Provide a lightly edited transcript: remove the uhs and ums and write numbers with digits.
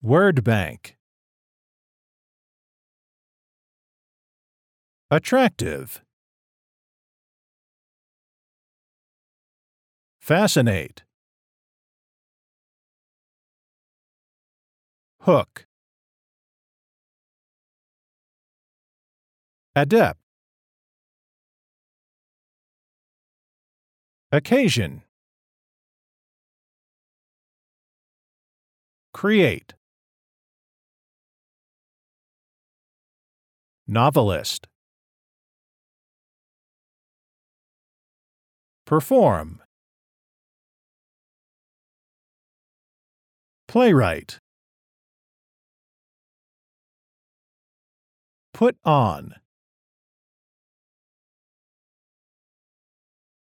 Word bank. Attractive. Fascinate. Hook. Adept. Occasion. Create. Novelist. Perform. Playwright. Put on.